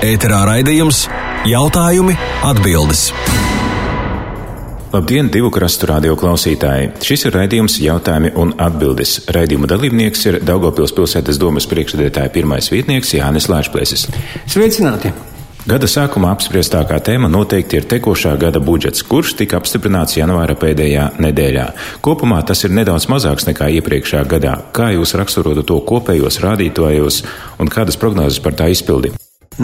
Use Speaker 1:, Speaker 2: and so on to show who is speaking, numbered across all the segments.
Speaker 1: Ēterā raidījums Jautājumi, atbildes.
Speaker 2: Labdien, Divu krastu radio klausītāji! Šis ir raidījums Jautājumi un atbildes. Raidījuma dalībnieks ir Daugavpils pilsētas domes priekšsēdētāja pirmais vietnieks Jānis Lāčplēsis.
Speaker 3: Sveicināti!
Speaker 2: Gada sākumā apspriestākā tēma noteikti ir tekošā gada budžets, kurš tika apstiprināts janvāra pēdējā nedēļā. Kopumā tas ir nedaudz mazāks nekā iepriekšējā gadā. Kā jūs raksturotu to kopējos rādītājos un kādas prognozes par tā izpildi?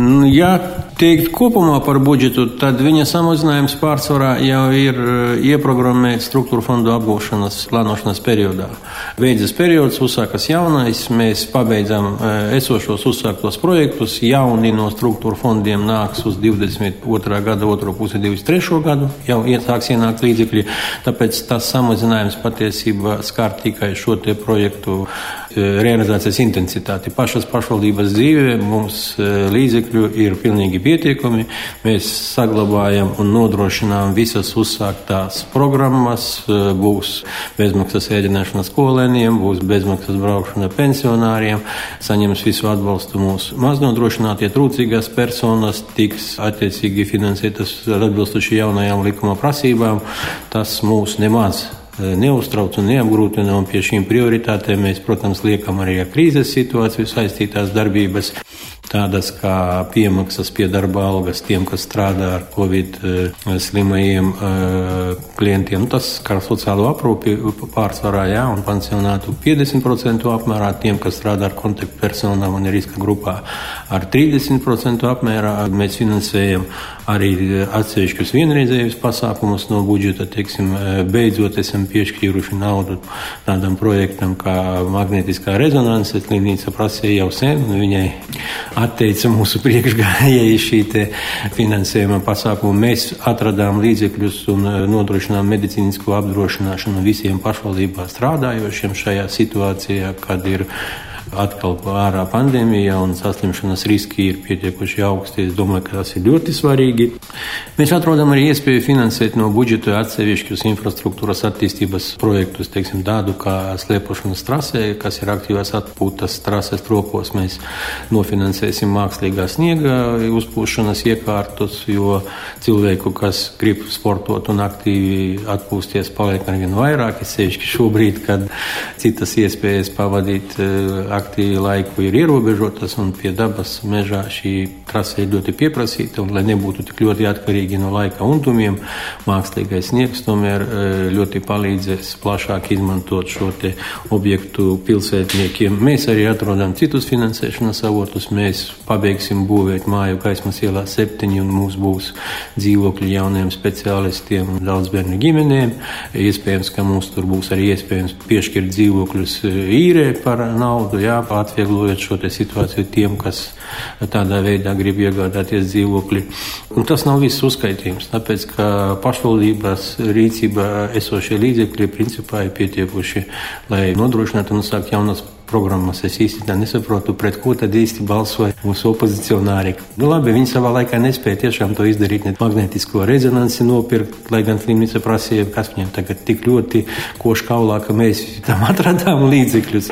Speaker 3: Ja teikt kopumā par budžetu, tad viņa samazinājums pārsvarā jau ir ieprogrammēts struktūra fondu apgūšanas plānošanas periodā. Beidzas periods, uzsākas jaunais, mēs pabeidzam esošos uzsāktos projektus, jauni no struktūra fondiem nāks uz 22. gada otro pusi 23. gadu, jau sāks ienākt līdzekļi, tāpēc tas samazinājums patiesībā skar tikai šo te projektu realizācijas intensitāti. Pašas pašvaldības dzīve mums līdzekļu ir pilnīgi pietiekami. Mēs saglabājam un nodrošinām visas uzsāktās programmas. Būs bezmaksas ēdināšana skolēniem, būs bezmaksas braukšana pensionāriem, saņems visu atbalstu mūsu maznodrošinātie trūcīgās personas, tiks attiecīgi finansētas atbilstoši jaunajām likuma prasībām. Tas mūs nemaz neuztrauc un neapgrūtina, un pie šīm prioritātēm mēs, protams, liekam arī ar krīzes situāciju saistītās darbības, tādas kā piemaksas pie darba algas tiem, kas strādā ar Covid slimajiem klientiem. Tas skar sociālo aprūpi pārsvarā, un pansionātu 50% apmērā tiem, kas strādā ar kontaktpersonām un ir riska grupā. Ar 30% apmērā mēs finansējam arī atsevišķus vienreizējus pasākumus no budžeta. Beidzot esam piešķīruši naudu tādam projektam kā magnētiskā rezonanse. Slimnīca prasīja jau sen, un viņai atteica mūsu priekšgājēji šī te finansējuma pasākumu. Mēs atradām līdzekļus un nodrošinām medicīnisko apdrošināšanu visiem pašvaldībā strādājošiem šajā situācijā, kad ir atkal ārā pandēmija un saslimšanas riski ir pietiekuši augsti. Es domāju, ka tas ir ļoti svarīgi. Mēs atrodam arī iespēju finansēt no budžeta atsevišķus infrastruktūras attīstības projektus, tādu kā slēpošanas trasē, kas ir aktīvās atpūtas trases tropos. Mēs nofinansēsim mākslīgā sniega uzpūšanas iekārtus, jo cilvēku, kas grib sportot un aktīvi atpūsties, paliek arvien vairāk. Sevišķi šobrīd, kad citas iespējas pavadīt aktīvi laiku ir ierobežotas, un pie dabas mežā šī trase ir ļoti pieprasīta, un lai nebūtu tik ļoti atkarīgi no laika undumiem, mākslīgais sniegs tomēr ļoti palīdzēs plašāk izmantot šo te objektu pilsētniekiem. Mēs arī atrodam citus finansēšanas avotus. Mēs pabeigsim būvēt māju Gaismas ielā 7, un mums būs dzīvokļi jauniem speciālistiem un daudzbērnu ģimenēm. Iespējams, ka mums tur būs arī iespējams piešķirt dzīvokļus īrē par naudu, atvieglojot šo te situāciju tiem, kas tādā veidā grib iegādāties dzīvokļi. Un tas nav viss uzskaitījums, tāpēc, ka pašvaldības rīcībā esošie līdzekļi principā ir pietiekuši, lai nodrošinātu un uzsākt jaunas programmas. Es īsti nesaprotu, pret ko tad īsti balsoja mūsu opozicionāri. Labi, viņi savā laikā nespēja tiešām to izdarīt, ne magnētisko rezonansi nopirkt, lai gan slimnīca prasīja, kas viņiem tagad tik ļoti koši kaulā, ka mēs tam atradām līdzekļus.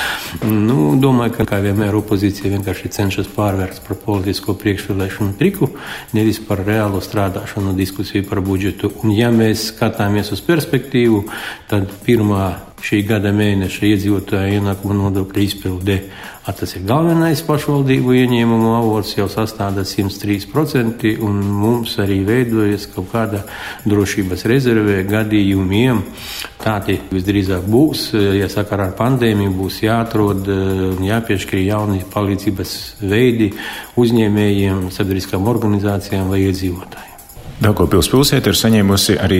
Speaker 3: Domāju, ka kā vienmēr opozīcija vienkārši cenšas pārvērst par politisko priekšvēlēšanu triku, nevis par reālo strādāšanu diskusiju par budžetu. Un ja mēs skatāmies uz perspektīvu, tad pirmā šī gada mēneša iedzīvotāja ienākuma nodokļa izpilde, tas ir galvenais pašvaldību ieņēmumu avots, jau sastāda 103%, un mums arī veidojas kaut kāda drošības rezervē gadījumiem. Tādi visdrīzāk būs, ja sakarā ar pandēmiju būs jāatrod un jāpiešķir jauni palīdzības veidi uzņēmējiem, sabiedriskām organizācijām vai iedzīvotājiem.
Speaker 2: Daugavpils pilsēta ir saņēmusi arī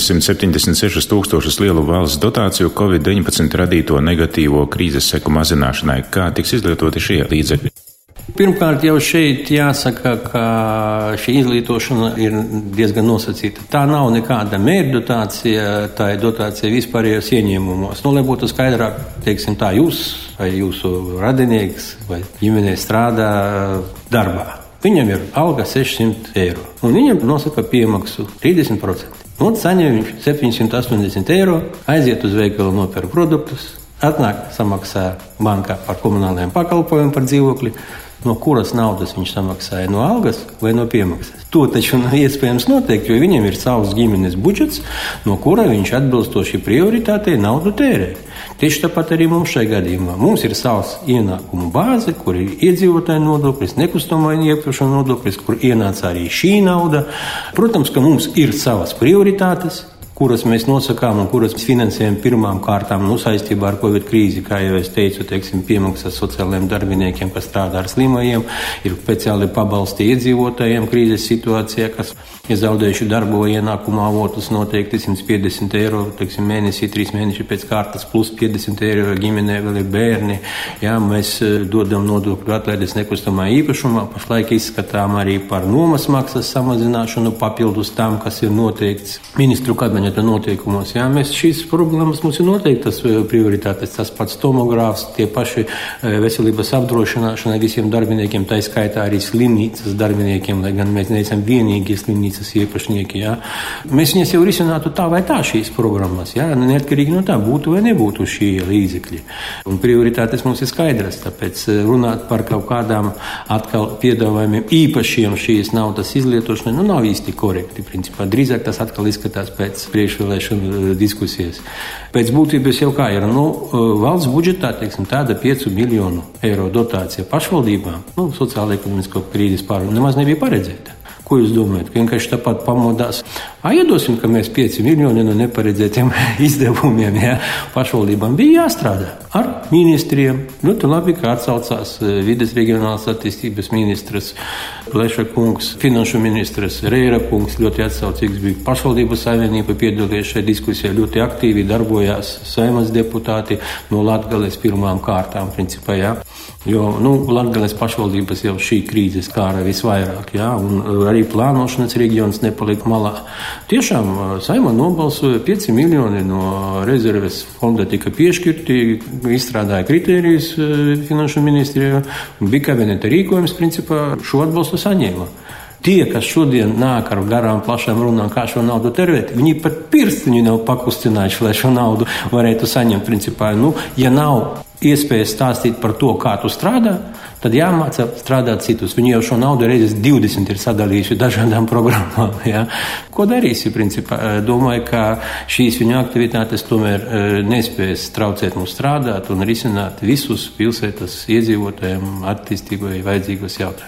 Speaker 2: 976 tūkstošus lielu valsts dotāciju Covid-19 radīto negatīvo krīzes seku mazināšanai. Kā tiks izlietoti šie līdzekļi?
Speaker 3: Pirmkārt, jau šeit jāsaka, ka šī izlietošana ir diezgan nosacīta. Tā nav nekāda mērķdotācija, tā ir dotācija vispārējos ieņēmumos. Lai būtu skaidrāk, jūs vai jūsu radinieks vai ģimenē strādā darbā. Viņam ir alga 600 eiro, un viņam nosaka piemaksu 30%. Un saņem 780 eiro, aiziet uz veikalu, nopērk produktus, atnāk, samaksā bankā par komunālajiem pakalpojumiem par dzīvokli, no kuras naudas viņš samaksāja, no algas vai no piemaksas. To taču nav iespējams noteikt, jo viņiem ir savs ģimenes budžets, no kura viņš atbilstoši prioritātei naudu tērē. Tieši tāpat arī mums šai gadījumā. Mums ir savs ienākumu bāze, kur ir iedzīvotāju nodoklis, nekustamā īpašuma nodoklis, kur ienāca arī šī nauda. Protams, ka mums ir savas prioritātes, kuras mēs nosakām un kuras finansējam pirmām kārtām saistībā ar Covid krīzi, kā jau es teicu, piemaksas sociālajiem darbiniekiem, kas strādā ar slimajiem, ir speciāli pabalsti iedzīvotājiem krīzes situācijā, kas ir zaudējuši darbu vai ienākumu avotus noteikti 150 eiro, mēnesī, 3 mēneši pēc kārtas, plus 50 eiro ģimenē vēl ir bērni. Jā, mēs dodam nodokļu atlaides nekustamā īpašumā, pašlaik izskatām arī par nomas maksas samazināšanu papildus tam, kas ir noteikts ministru kabineta noteikumos. Jā, mēs šīs problēmas mums ir noteiktas prioritātes, tas pats tomogrāfs, tie paši veselības apdrošināšana visiem darbiniekiem, tā skaitā arī slimnīcas darbiniekiem, lai gan mēs neesam vienīgie slimnīcas īpašnieki. Jā. Mēs viņas jau risinātu tā vai tā šīs programmas, jā, neatkarīgi no tā, būtu vai nebūtu šie līdzekļi. Un prioritātes mums ir skaidras, tāpēc runāt par kaut kādām atkal piedāvājumiem īpašiem šīs naudas izlietošanai, nav īsti korekti, principā. Drīzāk tas atkal izskatās pēc priekšvēlēšanu diskusijas. Pēc būtības jau kā ir, valsts budžetā, tāda 5 miljonu eiro dotācija pašvaldībām, sociāla-ekonomisko krīzes pārvaldību nemaz nebija paredzēta. Ko jūs domājat? Ka vienkārši tāpat pamodās. Iedosim, ka mēs 5 miljoni no neparedzētiem izdevumiem, jā, pašvaldībām bija jāstrādā ar ministriem. Ļoti labi, ka atsaucās vides reģionālās attīstības ministrs Pleša kungs, finanšu ministrs Reira kungs, ļoti atsaucīgs bija. Pašvaldību savienība piedalījās šajā diskusijā, ļoti aktīvi darbojās Saeimas deputāti no Latgales pirmām kārtām, principā, jā. Jo, Latgales pašvaldības jau šī krīzes kāra visvairāk, jā, un arī plānošanas reģions nepalika malā. Tiešām Saeima nobalsoja 5 miljoni no rezerves fonda tika piešķirti, izstrādāja kritērijus finanšu ministrijā, un bija kabineta rīkojums, principā, šo atbalstu saņēma. Tie, kas šodien nāk ar garām plašām runām, kā šo naudu terēt, viņi pat pirkstiņu nav pakustinājuši, lai šo naudu varētu saņemt, principā. Ja nav iespējas stāstīt par to, kā tu strādā, tad jāmāca strādāt citus. Viņi jau šo naudu reizes 20 ir sadalījuši dažādām programmām. Ja? Ko darīsi, principā? Domāju, ka šīs viņu aktivitātes tomēr nespējas traucēt mums strādāt un risināt visus pilsētas iedzīvotājiem attīstībai vajadzīgos jautājumus.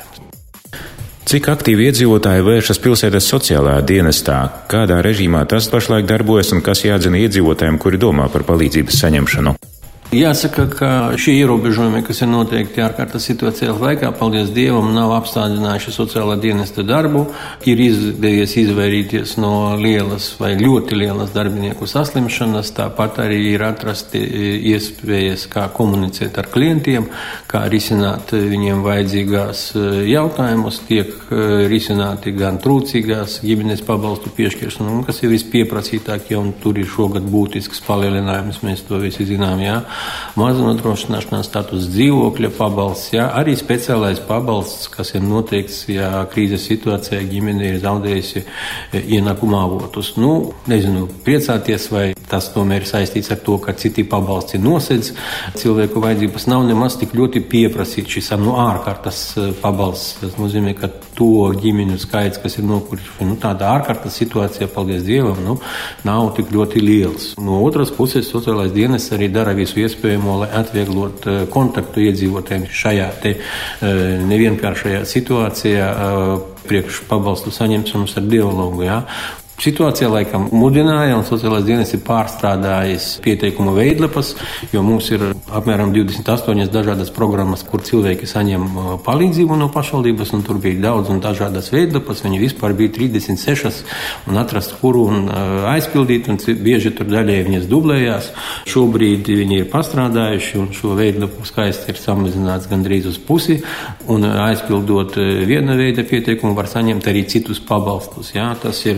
Speaker 2: Cik aktīvi iedzīvotāji vēršas pilsētas sociālajā dienestā? Kādā režīmā tas pašlaik darbojas un kas jādzina iedzīvotājiem, kuri domā par palīdzības saņemšanu?
Speaker 3: Jāsaka, ka šie ierobežojumi, kas ir noteikti ārkārtas situācijas laikā, paldies Dievam, nav apstādinājuši sociālā dienesta darbu. Ir izdevies izvairīties no lielas vai ļoti lielas darbinieku saslimšanas, tāpat arī ir atrasti iespējas, kā komunicēt ar klientiem, kā risināt viņiem vajadzīgās jautājumus, tiek risināti gan trūcīgās ģimenes pabalstu piešķiršana, kas ir vispieprasītāk, jo tur ir šogad būtisks palielinājums, mēs to visi zinām, jā. Mazumnodrošināšanās status, dzīvokļa pabalsts, jā, arī speciālais pabalsts, kas ir noteikts, ja krīzes situācijā ģimene ir zaudējusi ienākumu avotus. Nezinu, priecāties, vai tas tomēr ir saistīts ar to, ka citi pabalsti nosedz. Cilvēku vajadzības nav nemaz tik ļoti pieprasīt šis ārkārtas pabalsts. Tas nozīmē, ka to ģimeņu skaits, kas ir nokurši, tāda ārkārtas situācija, paldies Dievam, nav tik ļoti liels. No otras puses, sociālais dienests arī dara visu iespējamo, lai atvieglot kontaktu iedzīvotājiem šajā nevienkāršajā situācijā priekš pabalstu saņemšanas ar dialogu. Jā. Situācija laikam mudināja, un sociālais dienests ir pārstrādājis pieteikumu veidlapas, jo mums ir apmēram 28 dažādas programmas, kur cilvēki saņem palīdzību no pašvaldības, un tur bija daudz un dažādas veidlapas. Viņi vispār bija 36, un atrast, kuru un aizpildīt, un bieži tur daļēji viņas dublējās. Šobrīd viņi ir pastrādājuši, un šo veidlapu skaisti ir samazināts gandrīz uz pusi, un aizpildot viena veida pieteikumu var saņemt arī citus pabalstus. Jā, tas ir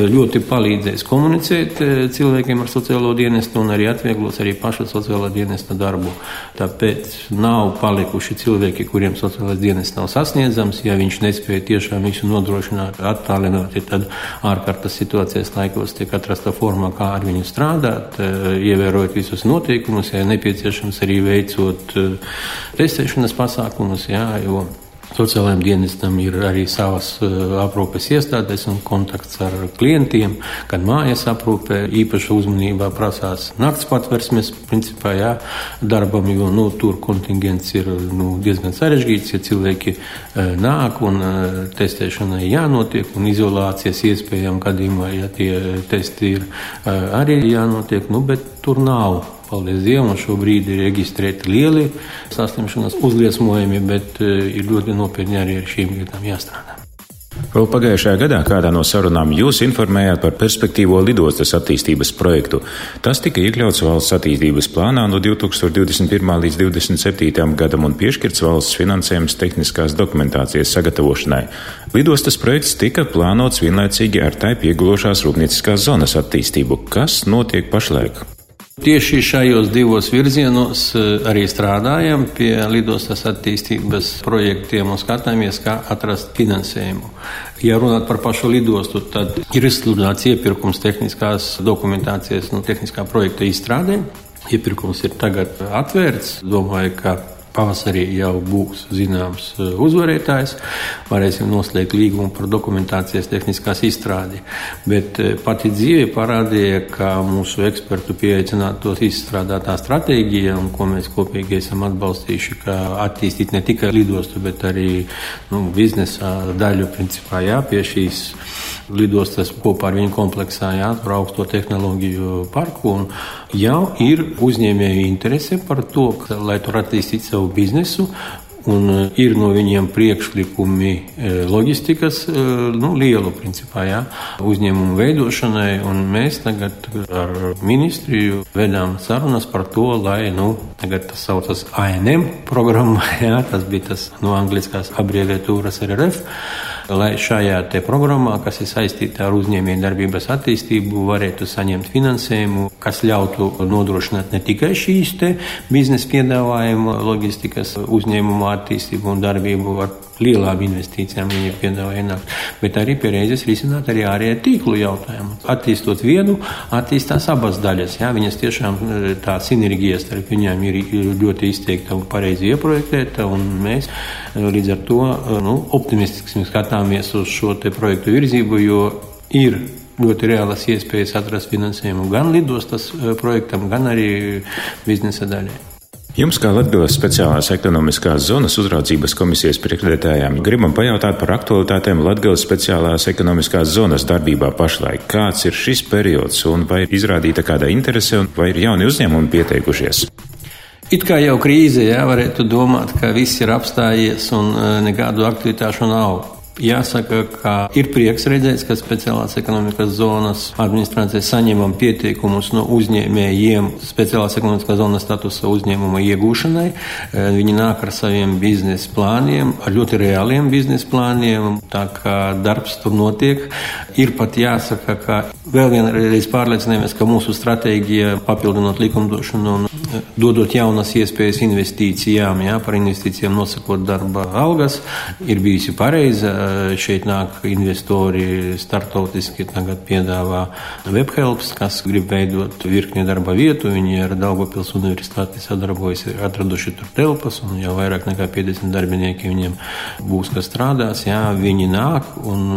Speaker 3: ļoti palīdzēs komunicēt cilvēkiem ar sociālo dienestu un arī atvieglos arī paša sociālā dienesta darbu. Tāpēc nav palikuši cilvēki, kuriem sociālais dienests nav sasniedzams. Ja viņš nespēja tiešām visu nodrošināt attālināti, tad ārkārtas situācijas laikos tiek atrasta forma, kā ar viņu strādāt, ievērojot visus noteikumus, ja nepieciešams arī veicot testēšanas pasākumus, jo sociālajiem dienestam ir arī savas aprūpes iestādes un kontakts ar klientiem, kad mājas aprūpē īpaša uzmanībā prasās nakts patversmes principā, darbam, jo tur kontingents ir diezgan sarežģīts, ja cilvēki nāk un testēšanai jānotiek un izolācijas iespējām gadījumā, ja tie testi ir arī jānotiek, bet tur nav. Paldies Dievam, šobrīd ir reģistrēti lieli saslimšanas uzliesmojumi, bet ir ļoti nopietni arī ar šīm lietām jāstrādā.
Speaker 2: Vēl pagājušajā gadā kādā no sarunām jūs informējāt par perspektīvo lidostas attīstības projektu. Tas tika iekļauts valsts attīstības plānā no 2021. līdz 2027. gadam un piešķirts valsts finansējums tehniskās dokumentācijas sagatavošanai. Lidostas projekts tika plānots vienlaicīgi ar tai piegulošās rūpnieciskās zonas attīstību. Kas notiek pašlaik?
Speaker 3: Tieši šajos divos virzienos arī strādājam pie lidostas attīstības projektiem un skatāmies, kā atrast finansējumu. Ja runāt par pašu lidostu, tad ir izsludināts iepirkums tehniskās dokumentācijas, tehniskā projekta izstrādē. Iepirkums ir tagad atvērts. Domāju, ka pavasarī jau būs zināms uzvarētājs, varēsim noslēgt līgumu par dokumentācijas tehniskās izstrādi. Bet pati dzīve parādīja, ka mūsu ekspertu pieaicinātos izstrādātā stratēģija, un ko mēs kopīgi esam atbalstījuši, ka attīstīt ne tikai lidostu, bet arī biznesa daļu principā pie šīs lidostas kopā ar viņu kompleksā par augsto tehnoloģiju parku. Un jau ir uzņēmēju interese par to, lai tur attīstītu savu biznesu. Un ir no viņiem priekšlikumi loģistikas lielu principā uzņēmumu veidošanai. Un mēs tagad ar ministriju vedām sarunas par to, lai tagad tas saucas ANM programma, tas bija tas no angliskās abreviatūras RRF, lai šajā te programmā, kas ir saistīta ar uzņēmējdarbības attīstību, varētu saņemt finansējumu, kas ļautu nodrošināt ne tikai šīs te biznesa piedāvājumu, loģistikas uzņēmumu attīstību un darbību ar lielām investīcijām viņi piedāvā ienākt, bet arī pie reizes risināt arī ārējā tīklu jautājumu. Attīstot vienu, attīstās abas daļas. Viņas tiešām tā sinerģija starp viņām ir ļoti izteikta un pareizi ieprojektēta, un mēs līdz ar to optimistiski skatāmies uz šo te projektu virzību, jo ir ļoti reālas iespējas atrast finansējumu gan lidostas projektam, gan arī biznesa daļai.
Speaker 2: Jums, kā Latgales speciālās ekonomiskās zonas uzraudzības komisijas priekšsēdētājām, gribam pajautāt par aktualitātēm Latgales speciālās ekonomiskās zonas darbībā pašlaik. Kāds ir šis periods un vai ir izrādīta kāda interese un vai ir jauni uzņēmumi pieteikušies?
Speaker 3: It kā jau krīze, varētu domāt, ka viss ir apstājies un nekādu aktivitāšu nav. Jāsaka, ka ir prieks redzēt, ka speciālās ekonomikas zonas administrācija saņemam pieteikumus no uzņēmējiem speciālās ekonomiskās zonas statusa uzņēmuma iegūšanai. Viņi nāk ar saviem biznesa plāniem, ar ļoti reāliem biznesa plāniem, tā kā darbs tur notiek. Ir pat jāsaka, ka vēl vienreiz pārliecināmies, ka mūsu stratēģija papildinot likumdošanu un dodot jaunas iespējas investīcijām, par investīcijām nosakot darba algas, ir bijusi pareiza. Šeit nāk investori startautiski, tagad piedāvā Webhelps, kas grib veidot virkni darba vietu. Viņi ar Daugavpils universitāti sadarbojas, ir atraduši tur telpas, un jau vairāk nekā 50 darbinieki viņiem būs, kas strādās. Viņi nāk,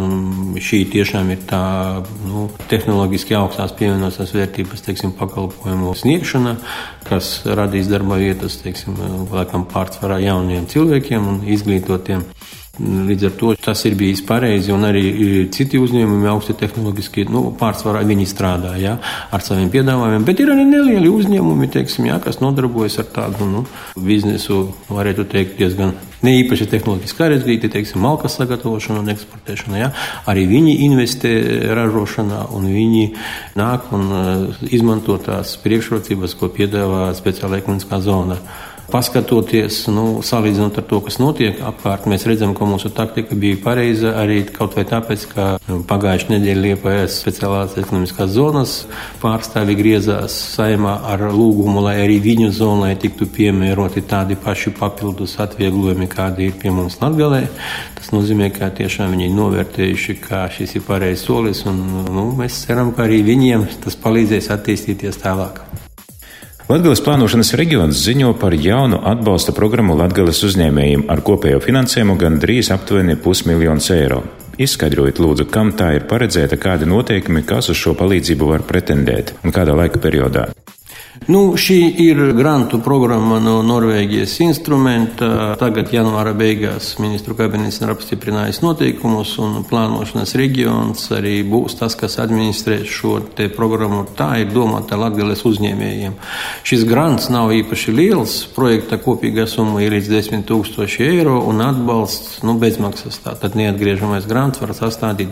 Speaker 3: un šī tiešām ir tā tehnoloģiski augstās pievienotās vērtības, pakalpojumu sniegšana, kas radīs darba vietas, laikam pārsvarā jauniem cilvēkiem un izglītotiem. Līdz ar to tas ir bijis pareizi, un arī citi uzņēmumi augsti tehnoloģiski, pārsvarā viņi strādā, ar saviem piedāvājumiem, bet ir arī nelieli uzņēmumi, kas nodarbojas ar tādu, biznesu, varētu teikt, diezgan neīpaši tehnoloģiski sarežģīti, malkas sagatavošana un eksportēšana, Arī viņi investē ražošanā, un viņi nāk un izmanto tās priekšrocības, ko piedāvā speciāla ekonomiskā zona. Paskatoties, salīdzinot ar to, kas notiek apkārt, mēs redzam, ka mūsu taktika bija pareiza arī kaut vai tāpēc, ka pagājušajā nedēļā Liepājas speciālās ekonomiskās zonas pārstāvji griezās Saeimā ar lūgumu, lai arī viņu zonai tiktu piemēroti tādi paši papildus atvieglojumi, kādi ir pie mums Latgalē. Tas nozīmē, ka tiešām viņi novērtējuši, ka šis ir pareizs solis, un mēs ceram, ka arī viņiem tas palīdzēs attīstīties tālāk.
Speaker 2: Latgales plānošanas reģions ziņo par jaunu atbalsta programmu Latgales uzņēmējiem ar kopējo finansējumu gandrīz aptuveni 500 000 eiro. Izskaidrojiet, lūdzu, kam tā ir paredzēta, kādi noteikumi, kas uz šo palīdzību var pretendēt un kādā laika periodā.
Speaker 3: Šī ir grantu programma no Norvēģijas instrumenta. Tagad janvāra beigās ministru kabinets ir apstiprinājis noteikumus, un plānošanas reģions arī būs tas, kas administrēs šo te programmu. Tā ir domāta Latgales uzņēmējiem. Šis grants nav īpaši liels. Projekta kopīgā summa ir līdz 10 000 eiro, un atbalsts bezmaksas. Tātad neatgriežamais grants var sastādīt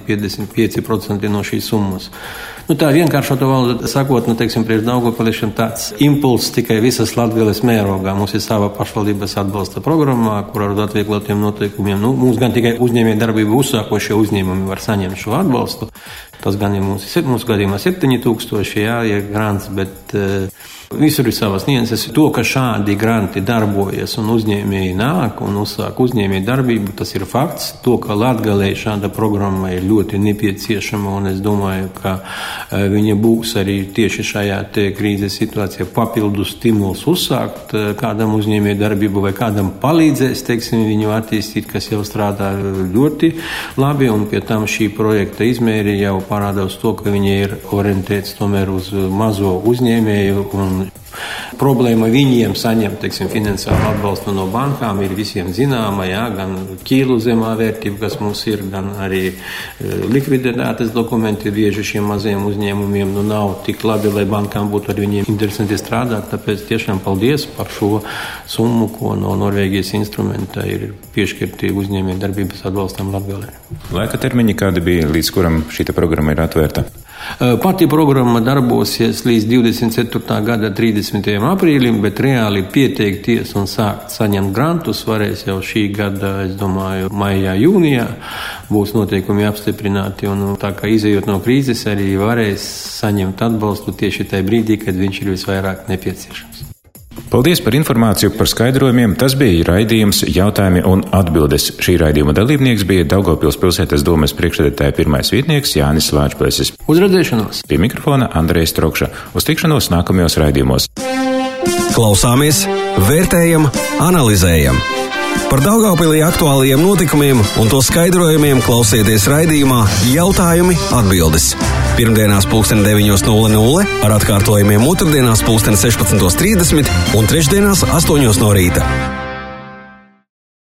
Speaker 3: 55% no šīs summas. Tā vienkāršoto valodā sakot, priekš Daugavpiliešiem tāds impulss tikai visas Latgales mērogā. Mums ir sava pašvaldības atbalsta programmā, kur ar atvieglotiem noteikumiem. Mums gan tikai uzņēmēju darbību uzsākošie uzņēmumi var saņemt šo atbalstu. Tas gan ir mūsu gadījumā 7000, ir grants, bet visur ir savas nianses. To, ka šādi granti darbojas un uzņēmēji nāk un uzsāk uzņēmēju darbību, tas ir fakts. To, ka Latgalē šāda programma ir ļoti nepieciešama, un es domāju, ka viņa būs arī tieši šajā krīzes situācijā papildus stimuls uzsākt kādam uzņēmēju darbību vai kādam palīdzēs, viņu attīstīt, kas jau strādā ļoti labi, un pie tam šī projekta izmēri jau parāda uz to, ka viņi ir orientēts tomēr uz mazo uzņēmēju, un problēma viņiem saņemt, finansiālu atbalstu no bankām ir visiem zināma, gan ķīlu zemā vērtība, kas mums ir, gan arī likviditātes dokumenti bieži šiem mazajiem uzņēmumiem nav tik labi, lai bankām būtu ar viņiem interesanti strādāt. Tāpēc tiešām paldies par šo summu, ko no Norvēģijas instrumenta ir piešķirti uzņēmēju darbības atbalstam Latgalē.
Speaker 2: Laika termiņi kādi bija, līdz kuram šī programma ir atvērta?
Speaker 3: Pati programma darbosies līdz 24. gada 30. aprīlim, bet reāli pieteikties un sākt saņemt grantus varēs jau šī gada, es domāju, maijā, jūnijā. Būs noteikumi apstiprināti, un tā kā izejot no krīzes arī varēs saņemt atbalstu tieši tajā brīdī, kad viņš ir visvairāk nepieciešams.
Speaker 2: Paldies par informāciju, par skaidrojumiem. Tas bija raidījums Jautājumi un atbildes. Šī raidījuma dalībnieks bija Daugavpils pilsētas domes priekšsēdētāja pirmais vietnieks Jānis Lāčplēsis.
Speaker 3: Uz redzēšanos!
Speaker 2: Pie mikrofona Andrejs Trokša. Uz tikšanos nākamajos raidījumos.
Speaker 1: Klausāmies, vērtējam, analizējam. Par Daugavpilī aktuālajiem notikumiem un to skaidrojumiem klausieties raidījumā Jautājumi atbildes. Pirmdienās 9:00 ar atkārtojumiem otrdienās 16:30 un trešdienās 8:00 no rīta.